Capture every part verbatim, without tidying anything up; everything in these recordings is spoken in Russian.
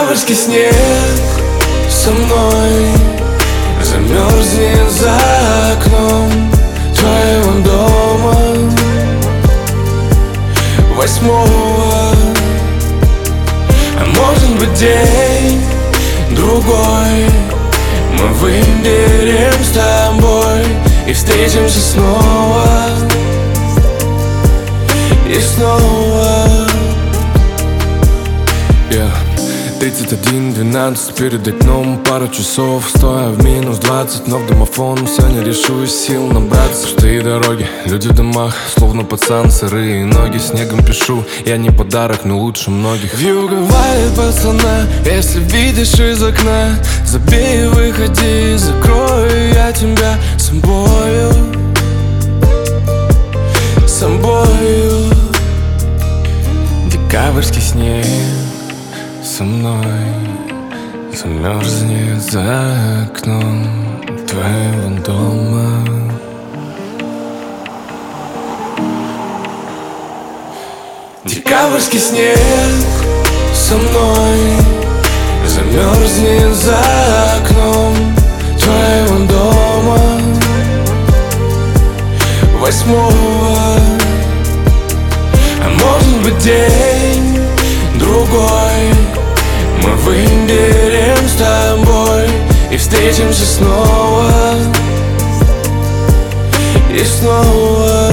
Декабрьский снег со мной замерзнет за окном твоего дома восьмого. А может быть день другой, мы выберем с тобой и встретимся снова и снова. Yeah. тридцать один двенадцать перед окном, пару часов, стоя в минус двадцать, но в домофон все не решусь сил набраться. Пустые дороги, люди в домах, словно пацан, сырые ноги, снегом пишу, я не подарок, но лучше многих. Вьюга валит пацана, если видишь из окна, забей, выходи, закрою я тебя собою, собою. Декабрьский снег со мной замерзнет за окном твоего дома. Декабрьский снег со мной замерзнет за окном твоего дома восьмого. А может быть день другой, мы выберем с тобой и встретимся снова и снова.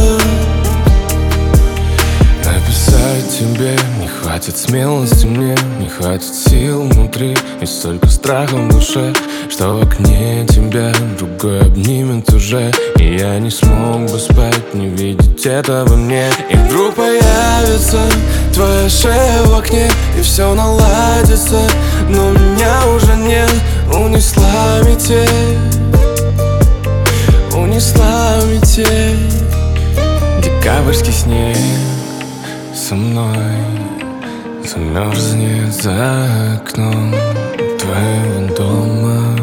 Написать тебе не хватит смелости мне, не хватит сил внутри, и столько страха в душе, что в окне тебя другой обнимет уже. И я не смог бы спать, не видеть этого мне. И вдруг появится твоя шея в окне, и все наладится, но меня уже нет. Унесла метель, унесла метель. Декабрьский снег со мной замерзнет за окном твоего дома.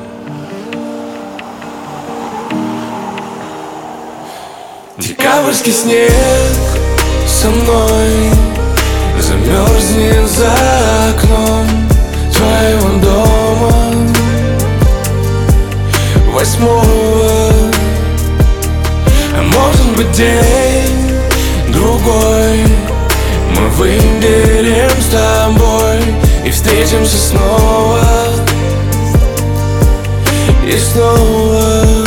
Декабрьский снег со мной замерзнет за окном твоего дома восьмого. А может быть день другой, мы выберем с тобой и встретимся снова и снова.